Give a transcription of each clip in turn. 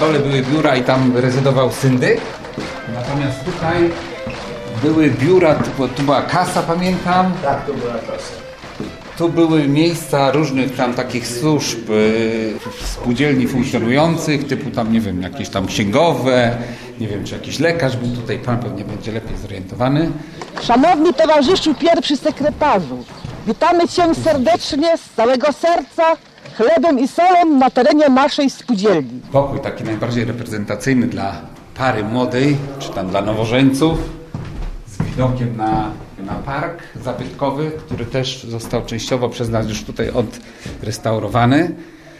dole były biura i tam rezydował syndyk. Natomiast tutaj były biura, tu była kasa, pamiętam. Tak, to była kasa. Tu były miejsca różnych tam takich służb spółdzielni funkcjonujących, typu tam, nie wiem, jakieś tam księgowe, nie wiem, czy jakiś lekarz był tutaj, pan pewnie będzie lepiej zorientowany. Szanowny towarzyszu pierwszy sekretarzu, witamy Cię serdecznie z całego serca, chlebem i solą na terenie naszej spółdzielni. Pokój taki najbardziej reprezentacyjny dla pary młodej, czy tam dla nowożeńców, z widokiem na park zabytkowy, który też został częściowo przez nas już tutaj odrestaurowany.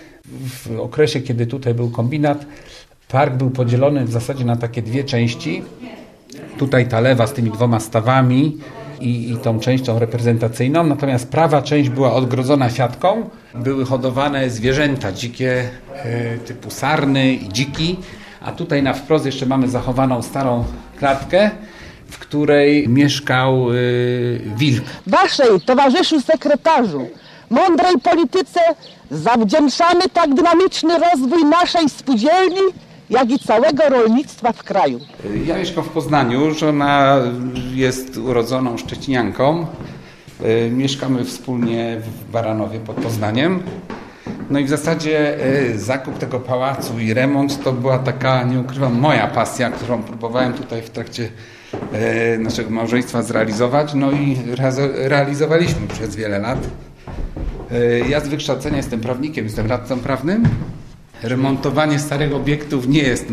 W okresie, kiedy tutaj był kombinat, park był podzielony w zasadzie na takie dwie części. Tutaj ta lewa z tymi dwoma stawami i tą częścią reprezentacyjną, natomiast prawa część była odgrodzona siatką. Były hodowane zwierzęta dzikie typu sarny i dziki, a tutaj na wprost jeszcze mamy zachowaną starą klatkę, w której mieszkał wilk. Waszej, towarzyszu sekretarzu, mądrej polityce zawdzięczamy tak dynamiczny rozwój naszej spółdzielni, jak i całego rolnictwa w kraju. Ja mieszkam w Poznaniu, żona jest urodzoną szczecinianką. Mieszkamy wspólnie w Baranowie pod Poznaniem. No i w zasadzie zakup tego pałacu i remont to była taka, nie ukrywam, moja pasja, którą próbowałem tutaj w trakcie naszego małżeństwa zrealizować. No i realizowaliśmy przez wiele lat. Ja z wykształcenia jestem prawnikiem, jestem radcą prawnym. Remontowanie starych obiektów nie jest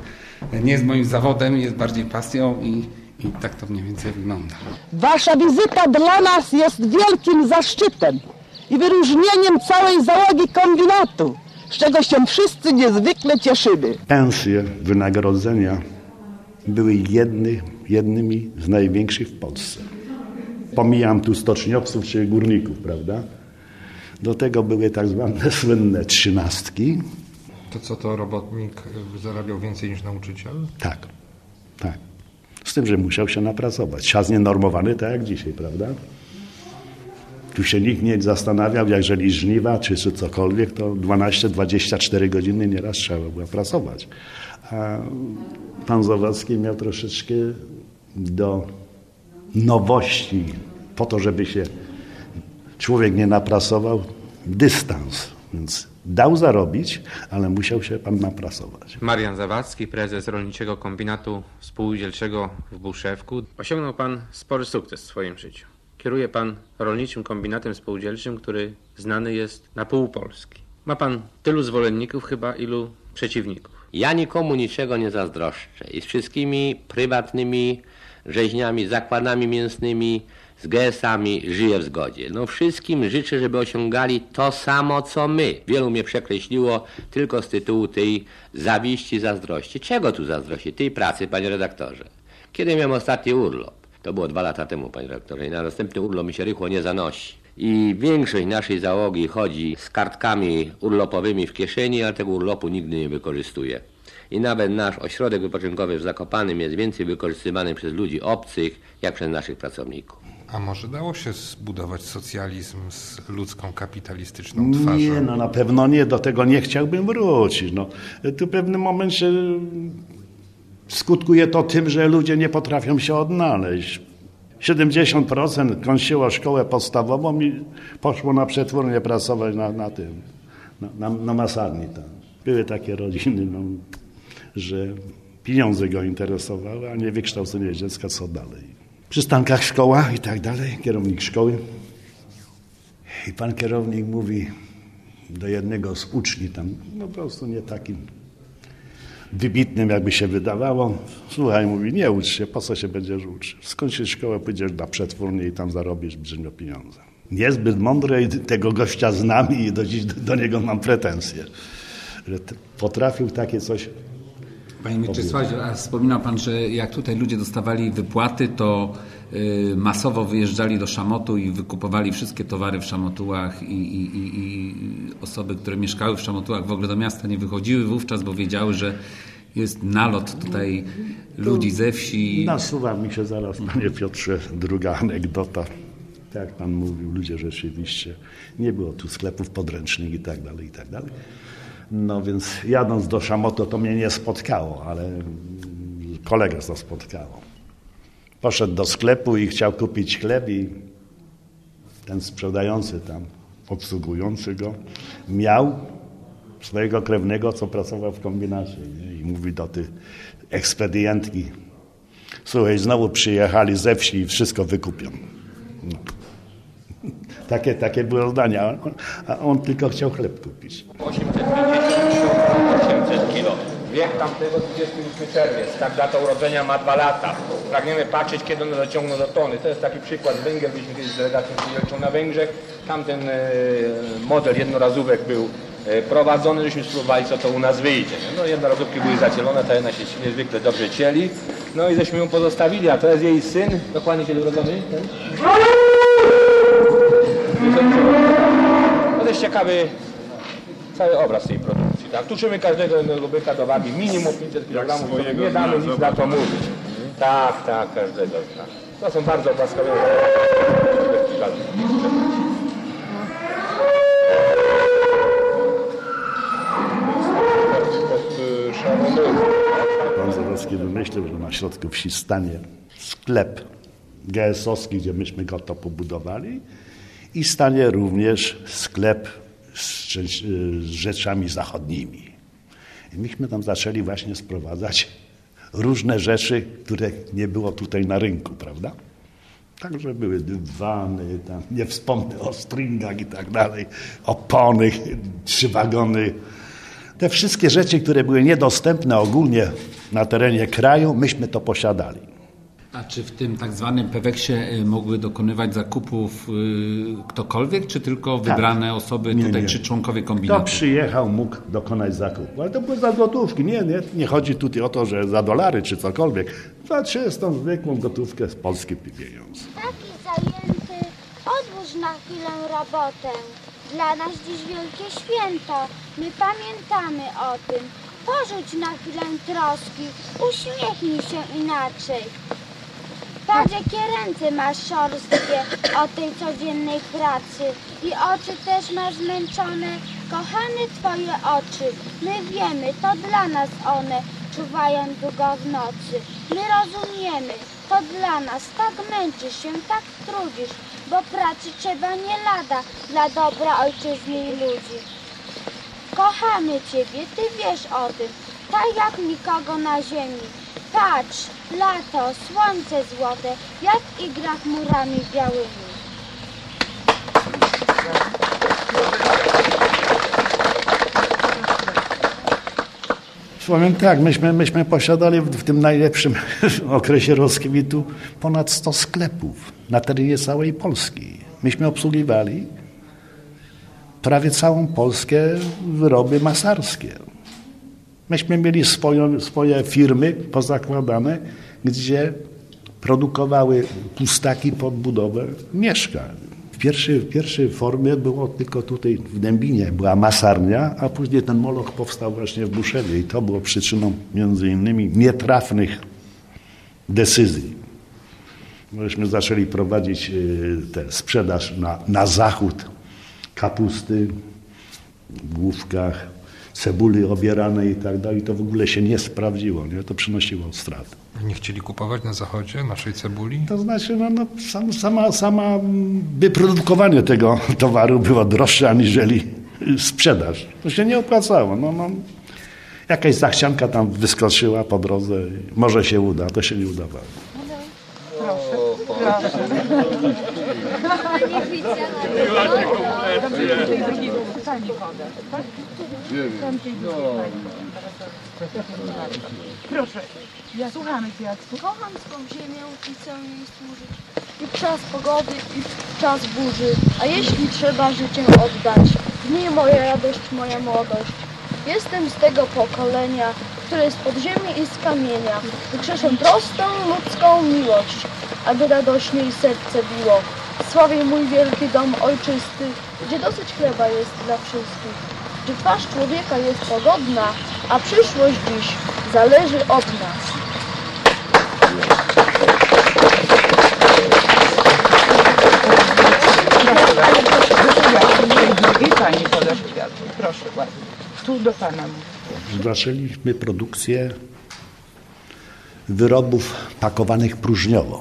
moim zawodem, jest bardziej pasją i tak to mniej więcej wygląda. Wasza wizyta dla nas jest wielkim zaszczytem i wyróżnieniem całej załogi kombinatu, z czego się wszyscy niezwykle cieszymy. Pensje, wynagrodzenia były jednymi z największych w Polsce. Pomijam tu stoczniowców czy górników, prawda? Do tego były tak zwane słynne trzynastki. To co, to robotnik zarabiał więcej niż nauczyciel? Tak. Z tym, że musiał się napracować. Czas nienormowany, tak jak dzisiaj, prawda? Tu się nikt nie zastanawiał, jeżeli żniwa czy cokolwiek, to 12-24 godziny nieraz trzeba było pracować. A pan Zawadzki miał troszeczkę do nowości, po to, żeby się człowiek nie napracował, dystans. Więc dał zarobić, ale musiał się pan napracować. Marian Zawadzki, prezes Rolniczego Kombinatu Spółdzielczego w Buszewku. Osiągnął pan spory sukces w swoim życiu. Kieruje pan Rolniczym Kombinatem Spółdzielczym, który znany jest na pół Polski. Ma pan tylu zwolenników chyba, ilu przeciwników. Ja nikomu niczego nie zazdroszczę i z wszystkimi prywatnymi rzeźniami, zakładami mięsnymi, z GS-ami żyję w zgodzie. No wszystkim życzę, żeby osiągali to samo, co my. Wielu mnie przekreśliło tylko z tytułu tej zawiści, zazdrości. Czego tu zazdrości? Tej pracy, panie redaktorze. Kiedy miałem ostatni urlop? To było 2 lata temu, panie redaktorze. I na następny urlop mi się rychło nie zanosi. I większość naszej załogi chodzi z kartkami urlopowymi w kieszeni, ale tego urlopu nigdy nie wykorzystuje. I nawet nasz ośrodek wypoczynkowy w Zakopanem jest więcej wykorzystywany przez ludzi obcych, jak przez naszych pracowników. A może dało się zbudować socjalizm z ludzką kapitalistyczną twarzą? Nie, no na pewno nie, do tego nie chciałbym wrócić. No. Tu w pewnym momencie skutkuje to tym, że ludzie nie potrafią się odnaleźć. 70% kończyło szkołę podstawową i poszło na przetwórnię pracować na masarni tam. Były takie rodziny, no, że pieniądze go interesowały, a nie wykształcenie dziecka, co dalej. W przystankach szkoła i tak dalej, kierownik szkoły. I pan kierownik mówi do jednego z uczniów tam, no po prostu nie takim wybitnym, jakby się wydawało. Słuchaj, mówi, nie ucz się, po co się będziesz uczył? Skończysz szkołę, pójdziesz na przetwórnię i tam zarobisz brzydko pieniądze. Niezbyt mądre i tego gościa z nami i do dziś do niego mam pretensje, że potrafił takie coś. Panie Mieczysławie, a wspominał pan, że jak tutaj ludzie dostawali wypłaty, to masowo wyjeżdżali do Szamotu i wykupowali wszystkie towary w Szamotułach i osoby, które mieszkały w Szamotułach w ogóle do miasta nie wychodziły wówczas, bo wiedziały, że jest nalot tutaj ludzi ze wsi. Nasuwa mi się zaraz, panie Piotrze, druga anegdota. Tak jak pan mówił, ludzie rzeczywiście, nie było tu sklepów podręcznych i tak dalej, i tak dalej. No więc jadąc do Szamotu to mnie nie spotkało, ale kolegę to spotkało. Poszedł do sklepu i chciał kupić chleb i ten sprzedający tam, obsługujący go, miał swojego krewnego, co pracował w kombinacie, nie? I mówi do tej ekspedientki: słuchaj, znowu przyjechali ze wsi i wszystko wykupią. No. Takie było zdanie, a on tylko chciał chleb kupić. 850-800 kilo. Wiek tamtego 28 czerwiec, tak data urodzenia ma 2 lata. Pragniemy patrzeć, kiedy one dociągną do tony. To jest taki przykład Węgier, byliśmy kiedyś z delegacją przyjechał na Węgrzech. Tamten model jednorazówek był prowadzony, żeśmy spróbowali, co to u nas wyjdzie. No jednorazówki były zacielone, ta jedna się niezwykle dobrze cieli. No i żeśmy ją pozostawili, a to jest jej syn, dokładnie kiedy urodzony. To jest ciekawy cały obraz tej produkcji. Tak? Tuczymy każdego jednego byka do wagi minimum 500 kg, nie damy nic na to mówić. Tak, każdego. Tak. To są bardzo łaskawe. Pan Zarowski wymyślił, że na środku wsi stanie sklep GS-owski, gdzie myśmy go to pobudowali, i stanie również sklep z rzeczami zachodnimi. I myśmy tam zaczęli właśnie sprowadzać różne rzeczy, które nie było tutaj na rynku, prawda? Także były dywany, tam nie wspomnę o stringach i tak dalej, opony, 3 wagony. Te wszystkie rzeczy, które były niedostępne ogólnie na terenie kraju, myśmy to posiadali. A czy w tym tak zwanym Peweksie mogły dokonywać zakupów ktokolwiek, czy tylko wybrane osoby tutaj, czy członkowie kombinatu? Kto przyjechał, mógł dokonać zakupu. Ale to były za złotówki. Nie chodzi tutaj o to, że za dolary czy cokolwiek. Za czystą, zwykłą gotówkę z Polski pieniądz. Taki zajęty, odłóż na chwilę robotę. Dla nas dziś wielkie święto. My pamiętamy o tym. Porzuć na chwilę troski. Uśmiechnij się inaczej. Patrz, jakie ręce masz szorstkie od tej codziennej pracy i oczy też masz zmęczone. Kochane twoje oczy, my wiemy, to dla nas one czuwają długo w nocy. My rozumiemy, to dla nas, tak męczysz się, tak trudzisz, bo pracy trzeba nie lada dla dobra ojczyzny i ludzi. Kochamy ciebie, ty wiesz o tym, tak jak nikogo na ziemi. Patrz, lato, słońce złote, jak igra chmurami białymi. Powiem tak, myśmy posiadali w tym najlepszym okresie rozkwitu ponad 100 sklepów na terenie całej Polski. Myśmy obsługiwali prawie całą Polskę wyroby masarskie. Myśmy mieli swoje firmy pozakładane, gdzie produkowały pustaki pod budowę mieszkań. W pierwszej formie było tylko tutaj w Dębinie, była masarnia, a później ten moloch powstał właśnie w Buszewie i to było przyczyną między innymi nietrafnych decyzji. Myśmy zaczęli prowadzić tę sprzedaż na zachód kapusty w główkach, cebuli obieranej i tak dalej. To w ogóle się nie sprawdziło, nie? To przynosiło straty. Nie chcieli kupować na zachodzie naszej cebuli? To znaczy, sama wyprodukowanie tego towaru było droższe aniżeli sprzedaż. To się nie opłacało. Jakaś zachcianka tam wyskoczyła po drodze. Może się uda, to się nie udawało. Proszę, słuchamy Cię, Jacku. Kocham swą ziemię i chcę jej służyć. I w czas pogody, i w czas burzy. A jeśli trzeba życie oddać, w niej moja radość, moja młodość. Jestem z tego pokolenia, które z podziemi i z kamienia wykrzeszę prostą ludzką miłość, aby radośniej serce biło. Sławię mój wielki dom ojczysty, gdzie dosyć chleba jest dla wszystkich. Gdzie twarz człowieka jest pogodna, a przyszłość dziś zależy od nas. I pani podasz kwiatki. Proszę bardzo. Tu do pana mówię. Zaczęliśmy produkcję wyrobów pakowanych próżniowo.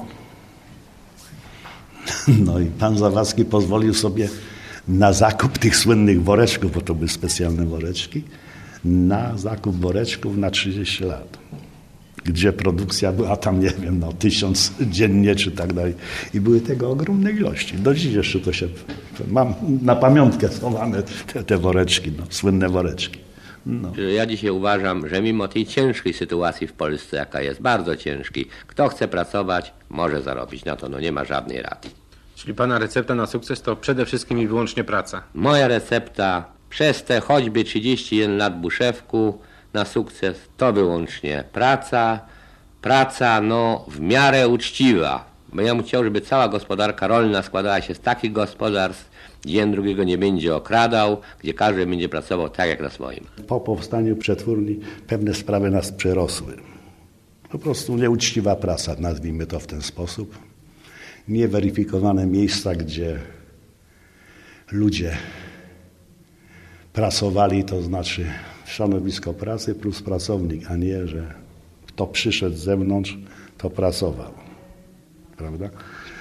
No i pan Zawadzki pozwolił sobie na zakup tych słynnych woreczków, bo to były specjalne woreczki, na zakup woreczków na 30 lat. Gdzie produkcja była tam, nie wiem, 1000 dziennie czy tak dalej. I były tego ogromne ilości. Do dziś jeszcze to się, mam na pamiątkę schowane te woreczki, słynne woreczki. No. Ja dzisiaj uważam, że mimo tej ciężkiej sytuacji w Polsce, jaka jest, bardzo ciężkiej, kto chce pracować, może zarobić. Na to nie ma żadnej rady. Czyli pana recepta na sukces to przede wszystkim i wyłącznie praca. Moja recepta przez te choćby 31 lat Buszewku na sukces to wyłącznie praca. Praca w miarę uczciwa. Bo ja bym chciał, żeby cała gospodarka rolna składała się z takich gospodarstw, gdzie jeden drugiego nie będzie okradał, gdzie każdy będzie pracował tak jak na swoim. Po powstaniu przetwórni pewne sprawy nas przerosły. Po prostu nieuczciwa praca, nazwijmy to w ten sposób. Nieweryfikowane miejsca, gdzie ludzie pracowali, to znaczy stanowisko pracy plus pracownik, a nie, że kto przyszedł z zewnątrz, to pracował. Prawda?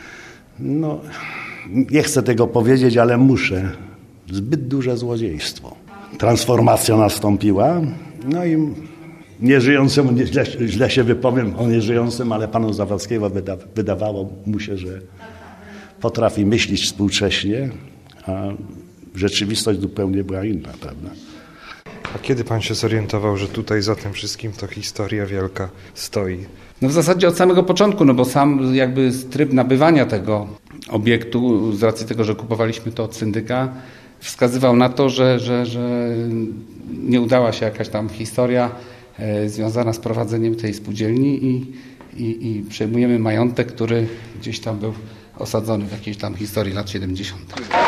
Nie chcę tego powiedzieć, ale muszę. Zbyt duże złodziejstwo. Transformacja nastąpiła, i nieżyjącemu, źle się wypowiem o nieżyjącym, ale panu Zawadzkiemu wydawało mu się, że potrafi myśleć współcześnie, a rzeczywistość zupełnie była inna, prawda? A kiedy pan się zorientował, że tutaj za tym wszystkim to historia wielka stoi? W zasadzie od samego początku, bo sam jakby tryb nabywania tego obiektu, z racji tego, że kupowaliśmy to od syndyka, wskazywał na to, że nie udała się jakaś tam historia związana z prowadzeniem tej spółdzielni i przejmujemy majątek, który gdzieś tam był osadzony w jakiejś tam historii lat 70.